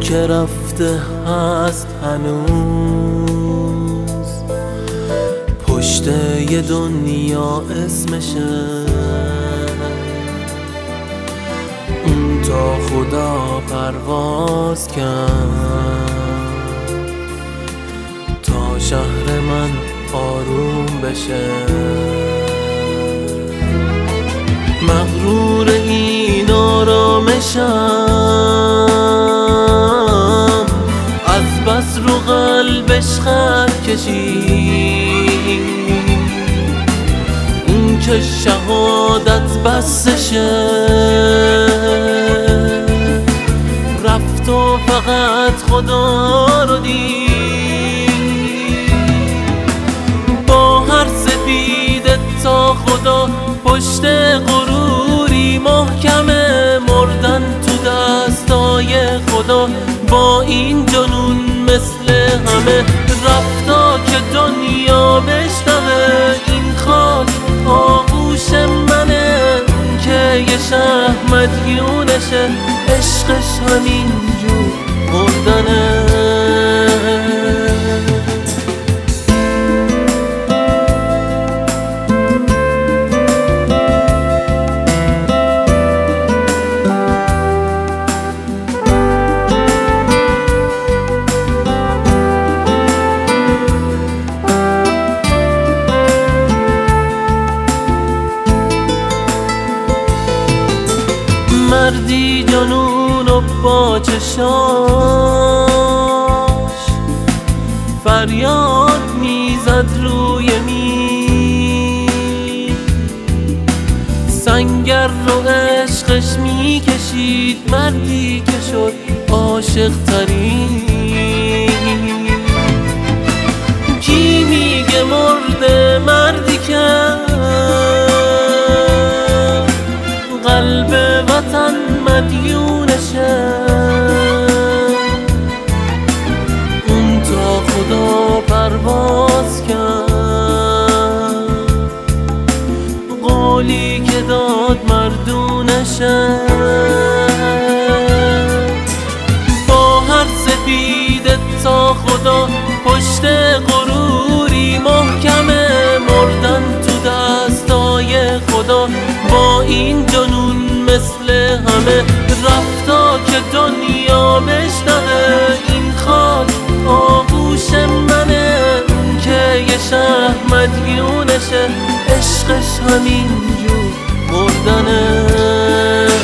که رفته هست هنوز، پشت یه دنیا اسمشه. اون تا خدا پرواز کرد تا شهر من آروم بشه. مغرور این آرامشم، از بس رو قلبش خط کشید. اون که شهادت بسشه، رفت و فقط خدا رو دید. با هر سپیده تا خدا پشت غروری محکمه، مردن تو دستای خدا با این جنون مثل همه. رفتا که دنیا بشنوه این خاک آغوش منه. که یه شهر مدیونشه، عشقش همینجور مردنه. مردی جنون و با چشاش فریاد میزد روی میز. سنگر رو عشقش میکشید، مردی که شد عاشق ترین. کی میگه مرده مردی که قلب وطن مدیونشه. اون تا خدا پرواز کرد، قولی که داد مردونشه. با هر سپیده تا خدا پشت غروری محکمه، مردن تو دستای خدا با این جنون مثل همه. رفتا که دنیا بشنوه این خاک آغوش منه. که یه شهر مدیونشه، عشقش همینجور مردنه.